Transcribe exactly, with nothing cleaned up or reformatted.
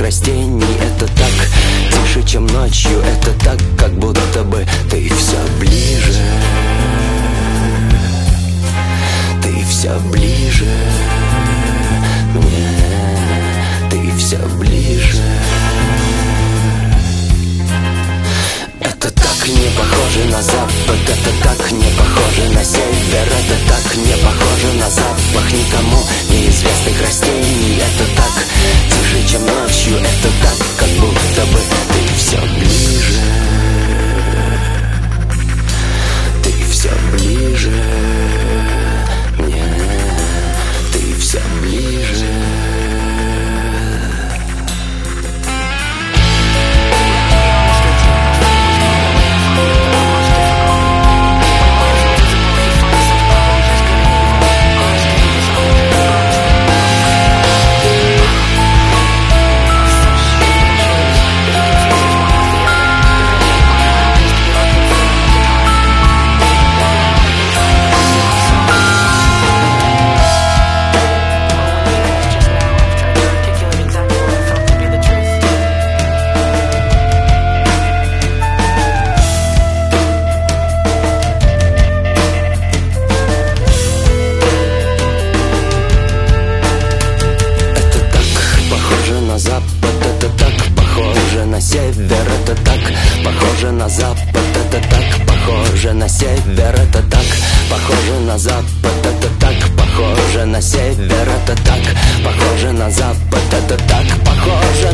растений. Это так тише, чем ночью. Это так, как будто бы ты все ближе. Ты все ближе мне. Ты все ближе. Это так не похоже на запад, это так не похоже на север, это так не похоже на запах никому неизвестных растений. Это так тише, чем ночью, это так, как будто бы ты все ближе. Ты все ближе мне. Ты все ближе. Север, это так похоже на запад, это так похоже на север, это так похоже на запад, это так похоже на север, это так похоже на запад, это так похоже